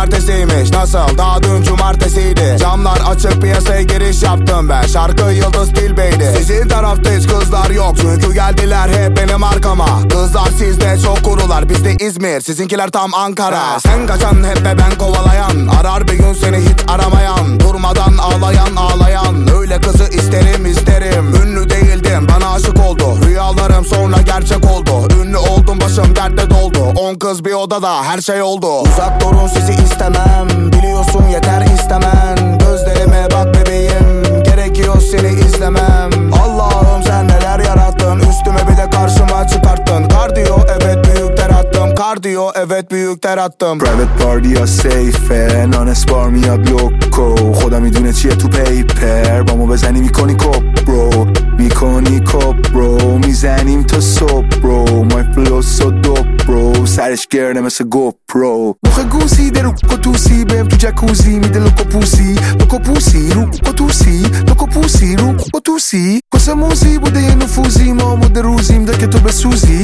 pazartesiymiş. Nasıl? Daha dün cumartesiydi. Camlar açık piyasaya giriş yaptım ben. Şarkı Yıldız Tilbey'di. Sizin tarafta hiç kızlar yok, çünkü geldiler hep benim arkama. Kızlar sizde çok kurular, bizde İzmir, sizinkiler tam Ankara. Sen kaçan hep ve ben kovalayan, arar bir gün seni hiç aramayan. Durmadan ağlayan öyle kızı isterim. Ünlü değildim, bana aşık oldu. Rüyalarım sonra gerçek oldu. Ünlü oldum, başım dertte doldu. 10 kız bir odada, her şey oldu. Uzak durun, sizi istemem. Biliyorsun yeter istemen. Gözlerime bak bebeğim, gerekiyor seni izlemem. Allah'ım sen neler yarattın, üstüme bir de karşıma çıkarttın. Kardiyo evet büyük ter attım, kardiyo evet büyük ter attım. Private party یا سیفه نانس بار میاد لوکو خدا میدونه چیه تو پیپر با ما بزنی میکنی کپ برو میزنیم تا صبح برو مای فلو سو دوپ برو سرش گرده مثل گوپ برو مخه گوزی در رو کتوسی بهم تو جکوزی میده لوکو پوسی رو کتوسی کسه موزی بوده یه نفوزی ما مده روزیم تا که تو بسوزی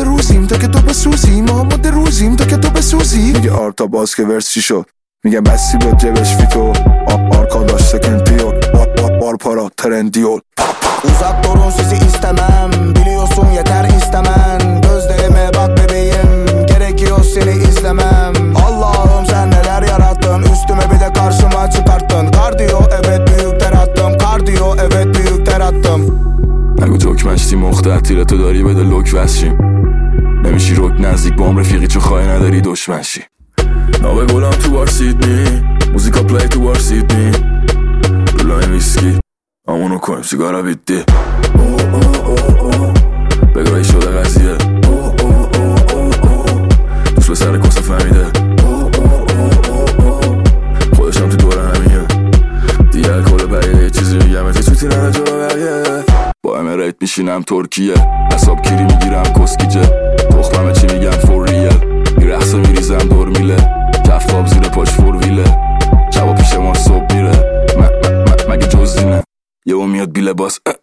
ما مده روزیم تا که تو بسوزی میگه آرتا باز که ورس چی شد میگم بسی به جبش فیتو arkadaş sekentiyor var para trendiyor. Uzak durun, sizi istemem. Biliyorsun yeter istemen. Gözlerime bak bebeğim, gerekiyor seni izlemem. Allah'ım sen neler yarattın, üstüme bir de karşıma çıkarttın. Kardiyo evet büyük ter attım, kardiyo evet büyük ter attım. نگو جوکمشتی مختر تیره تو داری بده لوک وشیم نمیشی روک نزدیک با هم رفیقی چو خواهی نداری دشمنشی نابه گلم تو بار سیدنی موزیکا پلی تو بار سیدنی رولای ویسکی همونو کنیم سیگارا بیدی بگاهی شده قضیه دوست به سر کسه فهمیده خودشم تو دوره همیه دیگه کل بقیه یه چیزی میگم تو چوتی ننه جا بقیه با امریت میشینم ترکیه حساب کیری میگیرم کسکیجه تخممه چی میگم فور ریل میرخصه میریزم دور میله کف خواب زیر پاش فور ویله شبا پیش ما صبح میره مگه جز اینه یهو میاد بی لباس